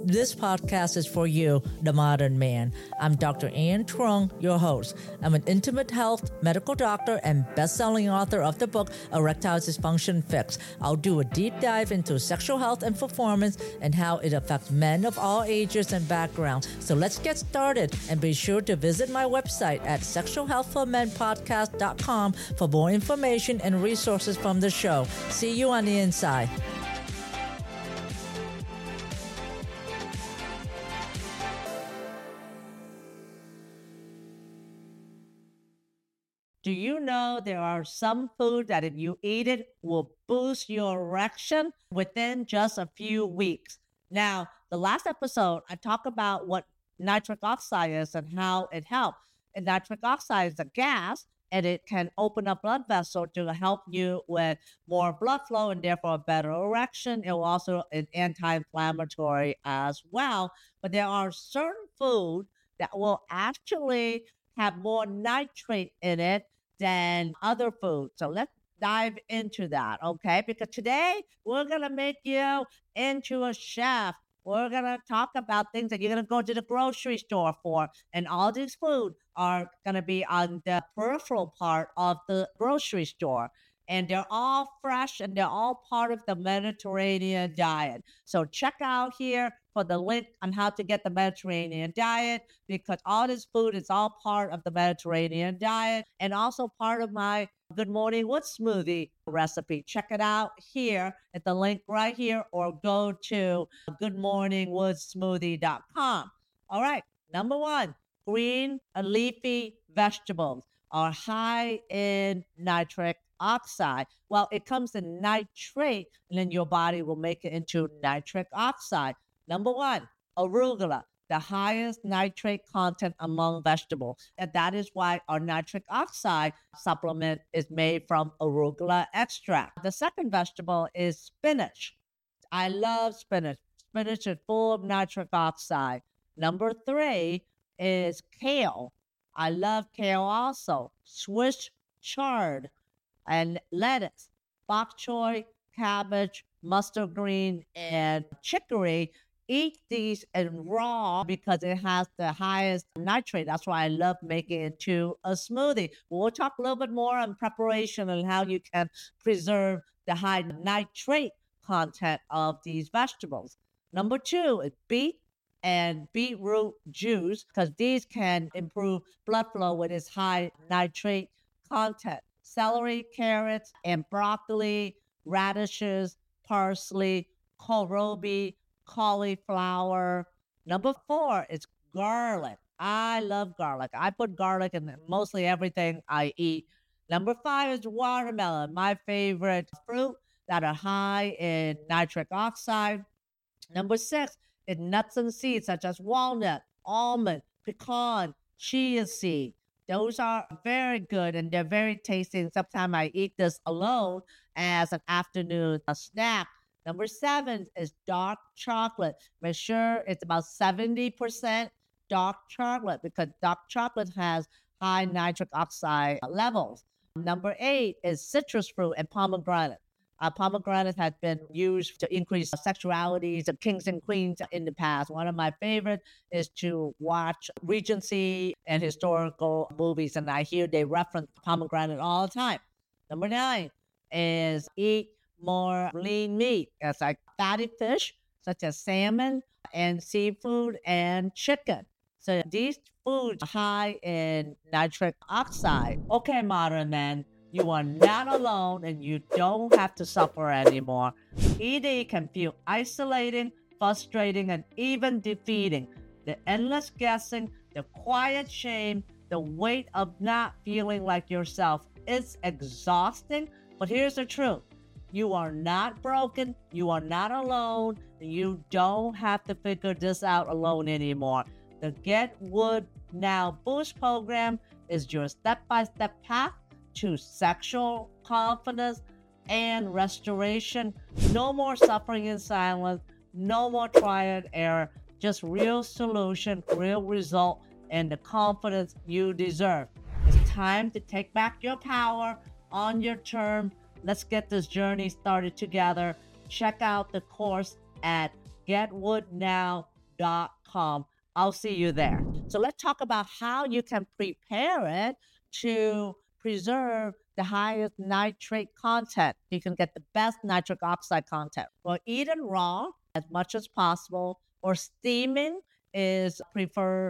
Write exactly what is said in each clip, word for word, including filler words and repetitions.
This podcast is for you, the modern man. I'm Doctor Ann Trung, your host. I'm an intimate health medical doctor and best-selling author of the book, Erectile Dysfunction Fix. I'll do a deep dive into sexual health and performance and how it affects men of all ages and backgrounds. So let's get started, and be sure to visit my website at sexual health for men podcast dot com for more information and resources from the show. See you on the inside. Do you know there are some food that if you eat it will boost your erection within just a few weeks? Now, the last episode, I talked about what nitric oxide is and how it helps. And nitric oxide is a gas, and it can open up blood vessels to help you with more blood flow and therefore a better erection. It will also an anti-inflammatory as well. But there are certain foods that will actually have more nitrate in it than other foods. So let's dive into that, okay? Because today we're going to make you into a chef. We're going to talk about things that you're going to go to the grocery store for. And all these food are going to be on the peripheral part of the grocery store. And they're all fresh and they're all part of the Mediterranean diet. So check out here for the link on how to get the Mediterranean diet, because all this food is all part of the Mediterranean diet and also part of my Good Morning Wood smoothie recipe. Check it out here at the link right here, or go to good morning wood smoothie dot com. All right, number one, green and leafy vegetables are high in nitric oxide. Well, it comes in nitrate, and then your body will make it into nitric oxide. Number one, arugula, the highest nitrate content among vegetables. And that is why our nitric oxide supplement is made from arugula extract. The second vegetable is spinach. I love spinach. Spinach is full of nitric oxide. Number three is kale. I love kale also. Swiss chard and lettuce, bok choy, cabbage, mustard green, and chicory. Eat these in raw because it has the highest nitrate. That's why I love making it into a smoothie. We'll talk a little bit more on preparation and how you can preserve the high nitrate content of these vegetables. Number two is beet and beetroot juice, because these can improve blood flow with its high nitrate content. Celery, carrots, and broccoli, radishes, parsley, kohlrabi, cauliflower. Number four is garlic. I love garlic. I put garlic in mostly everything I eat. Number five is watermelon, my favorite fruit that are high in nitric oxide. Number six is nuts and seeds such as walnut, almond, pecan, chia seed. Those are very good and they're very tasty. And sometimes I eat this alone as an afternoon snack. Number seven is dark chocolate. Make sure it's about seventy percent dark chocolate, because dark chocolate has high nitric oxide levels. Number eight is citrus fruit and pomegranate. Uh, pomegranate has been used to increase sexualities of kings and queens in the past. One of my favorites is to watch Regency and historical movies, and I hear they reference pomegranate all the time. Number nine is eat more lean meat. It's like fatty fish, such as salmon and seafood and chicken. So these foods are high in nitric oxide. Okay, modern men, you are not alone and you don't have to suffer anymore. E D can feel isolating, frustrating, and even defeating. The endless guessing, the quiet shame, the weight of not feeling like yourself is exhausting. But here's the truth. You are not broken. You are not alone. You don't have to figure this out alone anymore. The Get Wood Now Boost program is your step-by-step path to sexual confidence and restoration. No more suffering in silence. No more trial and error. Just real solution, real result, and the confidence you deserve. It's time to take back your power on your terms. Let's get this journey started together. Check out the course at get wood now dot com. I'll see you there. So let's talk about how you can prepare it to preserve the highest nitrate content. You can get the best nitric oxide content. Well, eat it raw as much as possible, or steaming is preferred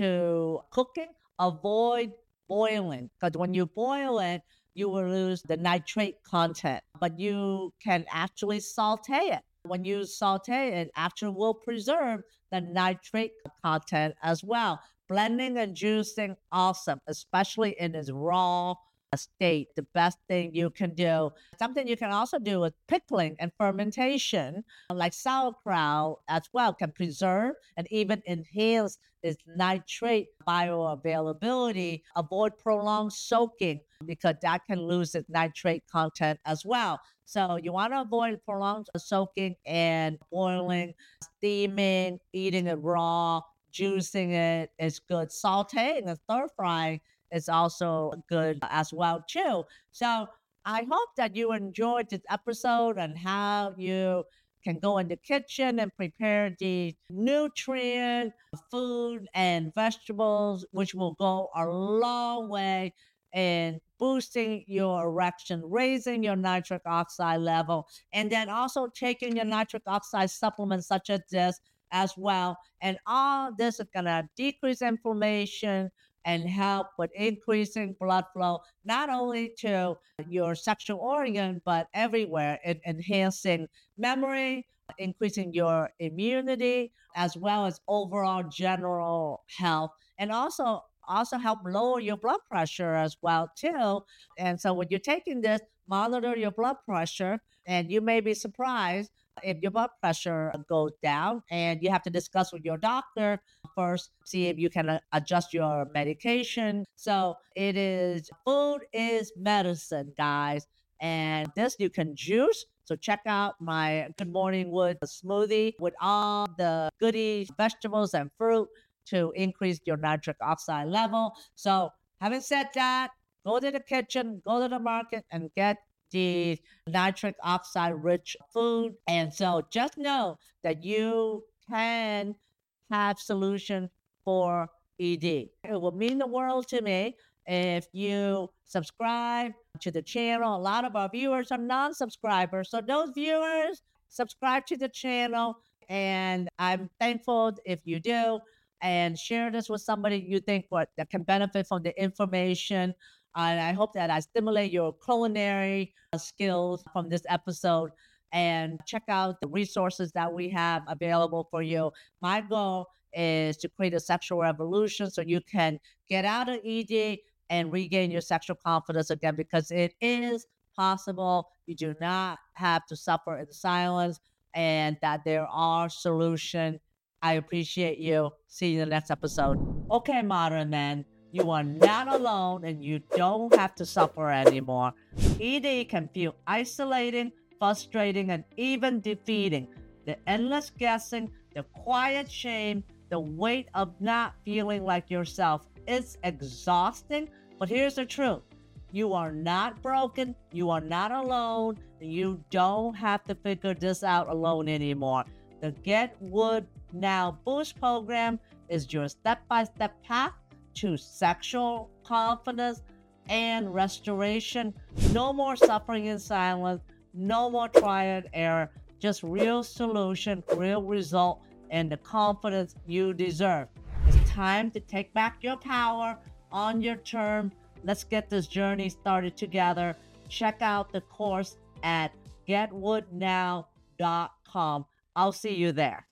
to cooking. Avoid boiling, because when you boil it, you will lose the nitrate content, but you can actually saute it. When you saute it, actually will preserve the nitrate content as well. Blending and juicing, awesome, especially in its raw state, the best thing you can do. Something you can also do is pickling and fermentation, like sauerkraut as well, can preserve and even enhance its nitrate bioavailability. Avoid prolonged soaking, because that can lose its nitrate content as well. So you want to avoid prolonged soaking and boiling, steaming, eating it raw, juicing it is good. Sauteing and stir frying is also good as well too. So I hope that you enjoyed this episode and how you can go in the kitchen and prepare the nutrient food and vegetables, which will go a long way in boosting your erection, raising your nitric oxide level, and then also taking your nitric oxide supplements such as this as well. And all this is going to decrease inflammation and help with increasing blood flow, not only to your sexual organ, but everywhere, in enhancing memory, increasing your immunity, as well as overall general health, and also also help lower your blood pressure as well too. And so when you're taking this, monitor your blood pressure, and you may be surprised if your blood pressure goes down, and you have to discuss with your doctor first, see if you can uh, adjust your medication. So it is, food is medicine, guys. And this you can juice. So check out my Good Morning Wood smoothie with all the goodies, vegetables, and fruit to increase your nitric oxide level. So having said that, go to the kitchen, go to the market, and get the nitric oxide rich food. And so just know that you can have solution for E D. It will mean the world to me if you subscribe to the channel. A lot of our viewers are non-subscribers. So those viewers, subscribe to the channel. And I'm thankful if you do. And share this with somebody you think what, that can benefit from the information. And I hope that I stimulate your culinary skills from this episode. And check out the resources that we have available for you. My goal is to create a sexual revolution so you can get out of E D and regain your sexual confidence again, because it is possible. You do not have to suffer in silence, and that there are solutions. I appreciate you. See you in the next episode. Okay, modern men, you are not alone, and you don't have to suffer anymore. E D can feel isolating, frustrating, and even defeating. The endless guessing, the quiet shame, the weight of not feeling like yourself. It's exhausting, but here's the truth. You are not broken. You are not alone. You don't have to figure this out alone anymore. The Get Wood Now Boost program is your step-by-step path to sexual confidence and restoration. No more suffering in silence. No more trial and error. Just real solution, real result, and the confidence you deserve. It's time to take back your power on your terms. Let's get this journey started together. Check out the course at get wood now dot com. I'll see you there.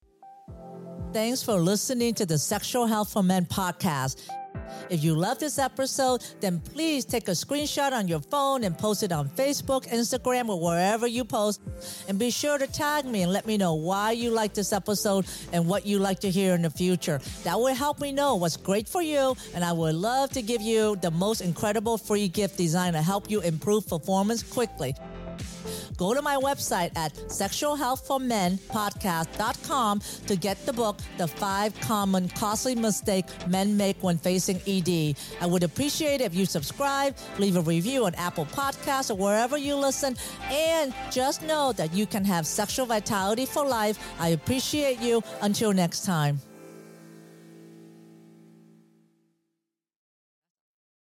Thanks for listening to the Sexual Health for Men podcast. If you love this episode, then please take a screenshot on your phone and post it on Facebook, Instagram, or wherever you post. And be sure to tag me and let me know why you like this episode and what you like to hear in the future. That will help me know what's great for you, and I would love to give you the most incredible free gift designed to help you improve performance quickly. go to my website at sexual health for men podcast dot com to get the book, The Five Common Costly Mistakes Men Make When Facing E D. I would appreciate it if you subscribe, leave a review on Apple Podcasts or wherever you listen, and just know that you can have sexual vitality for life. I appreciate you. Until next time.